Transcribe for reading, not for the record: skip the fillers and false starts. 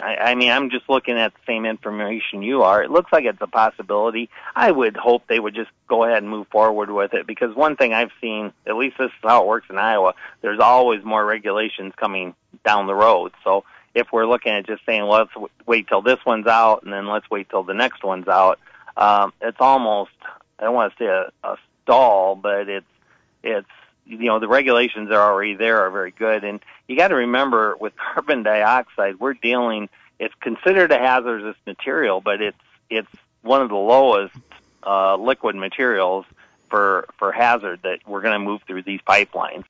I mean, I'm just looking at the same information you are. It looks like it's a possibility. I would hope they would just go ahead and move forward with it, because one thing I've seen, at least this is how it works in Iowa, there's always more regulations coming down the road. So if we're looking at just saying, well, let's wait till this one's out and then let's wait till the next one's out, it's almost, I don't want to say a stall, but it's the regulations are already there, are very good. And you got to remember, with carbon dioxide, it's considered a hazardous material, but it's one of the lowest liquid materials for hazard that we're going to move through these pipelines.